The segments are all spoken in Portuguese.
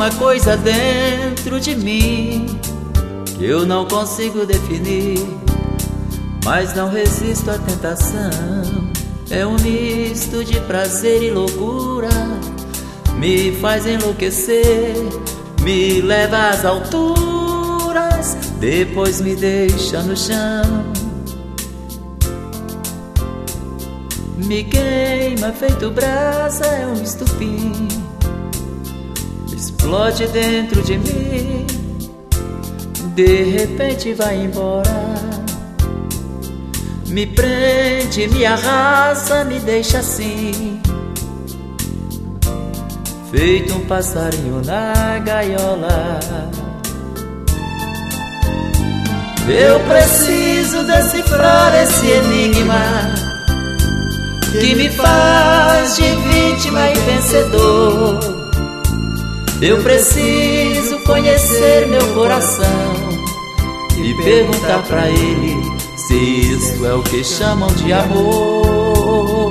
uma coisa dentro de mim que eu não consigo definir, mas não resisto à tentação. É um misto de prazer e loucura, me faz enlouquecer, me leva às alturas, depois me deixa no chão. Me queima feito brasa, é um estupim, explode dentro de mim, de repente vai embora. Me prende, me arrasa, me deixa assim, feito um passarinho na gaiola. Eu preciso decifrar esse enigma que me faz de vítima e vencedor. Eu preciso conhecer meu coração e perguntar pra ele se isso é o que chamam de amor.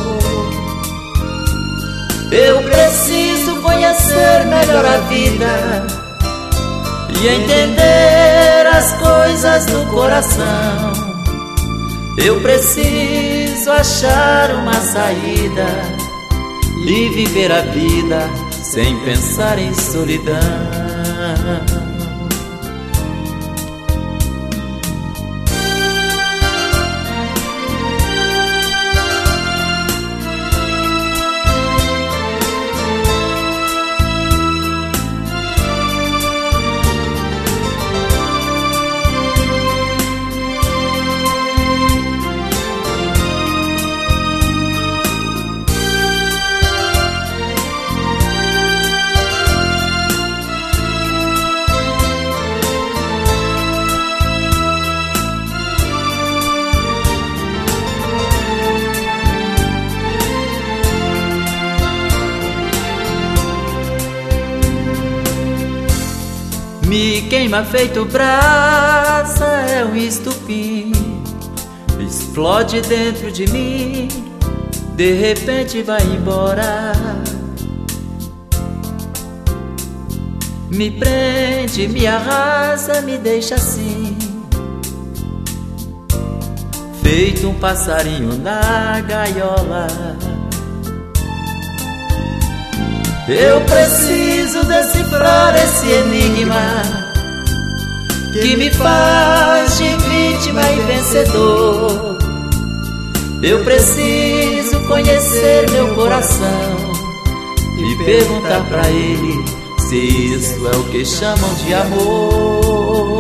Eu preciso conhecer melhor a vida e entender as coisas do coração. Eu preciso achar uma saída e viver a vida sem pensar em solidão. Me queima feito brasa, é um estupim, explode dentro de mim, de repente vai embora. Me prende, me arrasa, me deixa assim, feito um passarinho na gaiola. Eu preciso decifrar esse enigma que me faz de vítima e vencedor. Eu preciso conhecer meu coração e perguntar pra ele se isso é o que chamam de amor.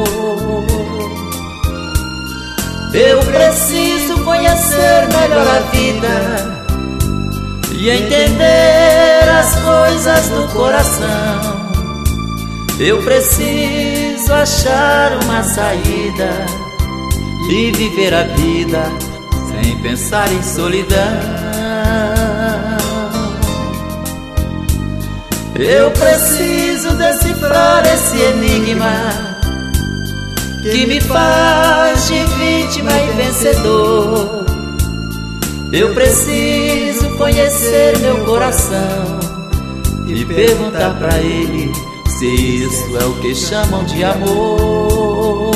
Eu preciso conhecer melhor a vida e entender as coisas do coração. Eu preciso achar uma saída e viver a vida sem pensar em solidão. Eu preciso decifrar esse enigma que me faz de vítima e vencedor. Eu preciso conhecer meu coração e perguntar pra ele se isso é o que chamam de amor.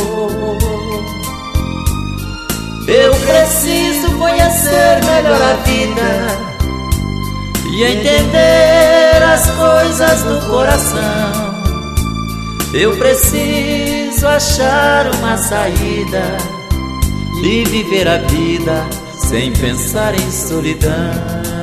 Eu preciso conhecer melhor a vida e entender as coisas do coração. Eu preciso achar uma saída e viver a vida sem pensar em solidão.